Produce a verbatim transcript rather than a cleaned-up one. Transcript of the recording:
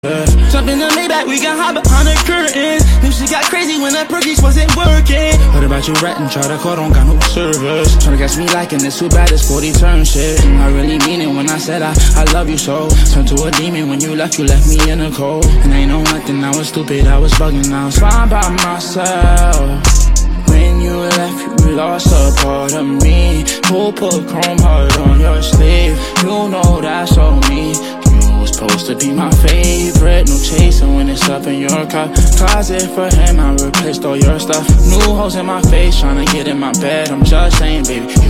Jump in the Maybach, we got hot behind the curtains. Knew she got crazy when that Perkins wasn't working. Heard about you ratting, try to call, don't got no service. Tryna catch me liking this, too bad it's forty turn shit. I really mean it when I said I, I love you so. Turned to a demon when you left, you left me in the cold. And I ain't know nothing, I was stupid, I was bugging, I was fine by myself. When you left, you lost a part of me. Who put chrome heart on your sleeve? You know that's on me. You was supposed to be my favorite. No chasing when it's up in your car. Closet for him, I replaced all your stuff. New hoes in my face, tryna get in my bed. I'm just saying, baby.